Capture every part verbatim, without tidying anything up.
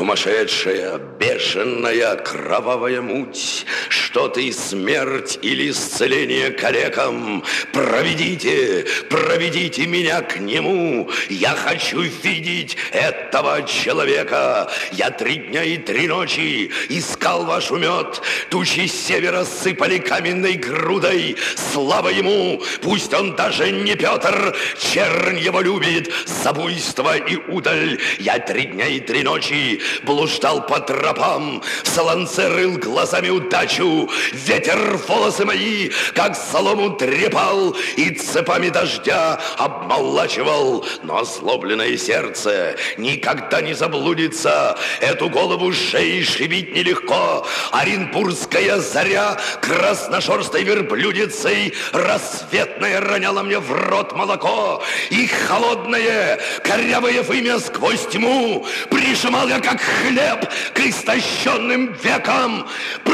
Сумасшедшая, бешеная, кровавая муть, что ты, смерть или исцеление калекам, проведите, проведите меня к нему. Я хочу видеть этого человека. Я три дня и три ночи искал ваш умет. Тучи с севера сыпали каменной грудой. Слава ему, пусть он даже не Петр, чернь его любит за буйство и удаль. Я три дня и три ночи блуждал по тропам, в солонце рыл глазами удачу. Ветер волосы мои, как солому трепал, и цепами дождя обмолачивал. Но озлобленное сердце никогда не заблудится. Эту голову шеи шибить нелегко. Оренбургская заря красношерстой верблюдицей рассветная роняла мне в рот молоко. И холодное, корявое вымя сквозь тьму прижимал я, как хлеб, к истощенным векам.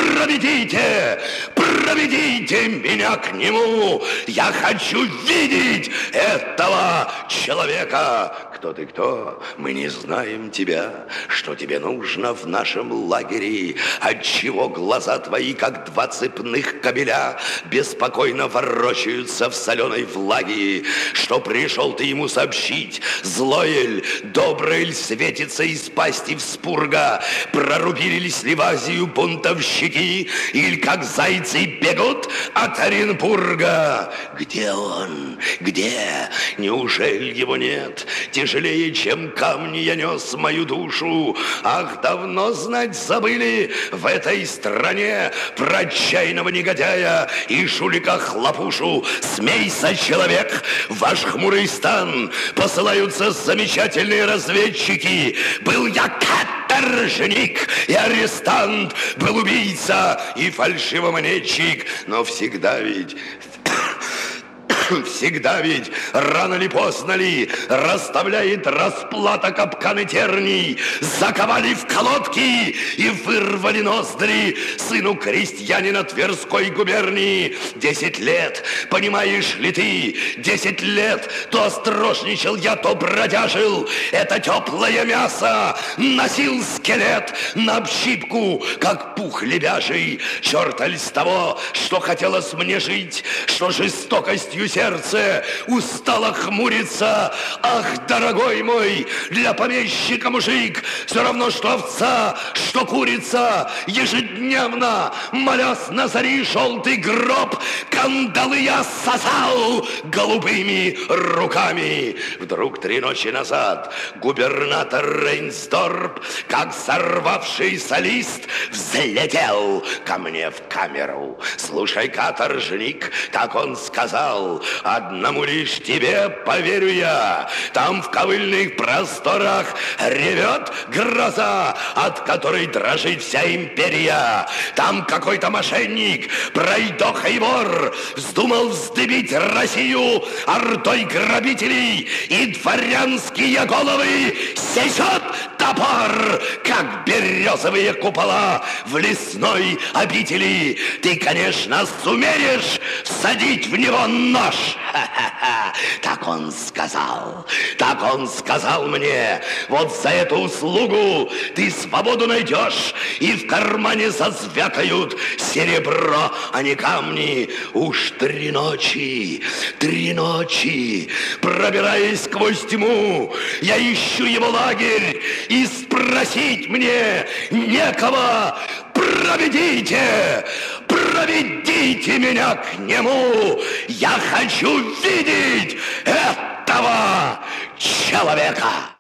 Проведите, проведите меня к нему. Я хочу видеть этого человека. Кто ты, кто? Мы не знаем тебя. Что тебе нужно в нашем лагере? Отчего глаза твои, как два цепных кабеля, беспокойно ворочаются в соленой влаге? Что пришел ты ему сообщить? Злое ль, доброе ль светится из пасти вспурга? Прорубили ли Сливазию бунтовщики? Или как зайцы бегут от Оренбурга? Где он? Где? Неужели его нет? Тяжелее, чем камни, я нес мою душу. Ах, давно знать забыли в этой стране про отчаянного негодяя и жулика-хлопушу. Смейся, человек, в ваш хмурый стан посылаются замечательные разведчики. Был я каторжник и арестант, был убийца и фальшивомонетчик, но всегда ведь... Всегда ведь, рано ли, поздно ли, расставляет расплата капканы терний. Заковали в колодки и вырвали ноздри сыну крестьянина Тверской губернии. Десять лет, понимаешь ли ты, десять лет то острожничал я, то бродяжил. Это теплое мясо носил скелет на общипку, как пух лебяжий. Черт ли с того, что хотелось мне жить, что жестокостью сердце устало хмуриться. Ах, дорогой мой, для помещика мужик все равно, что овца, что курица. Ежедневно, молясь на зари желтый гроб, кандалы я сосал голубыми руками. Вдруг три ночи назад губернатор Рейнсдорп, как сорвавшийся лист, взлетел ко мне в камеру. Слушай, каторжник, как он сказал: одному лишь тебе поверю я. Там в ковыльных просторах ревет гроза, от которой дрожит вся империя. Там какой-то мошенник, пройдоха и вор, вздумал вздыбить Россию ордой грабителей, и дворянские головы сечет топор, как березовые купола в лесной обители. Ты, конечно, сумеешь всадить в него нож. Ха-ха-ха. Так он сказал, так он сказал мне. Вот за эту услугу ты свободу найдешь, и в кармане зазвякают серебро, а не камни. Уж три ночи, три ночи, пробираясь сквозь тьму, я ищу его лагерь, и спросить мне некого. Проведите, проведите меня к нему. Я хочу видеть этого человека.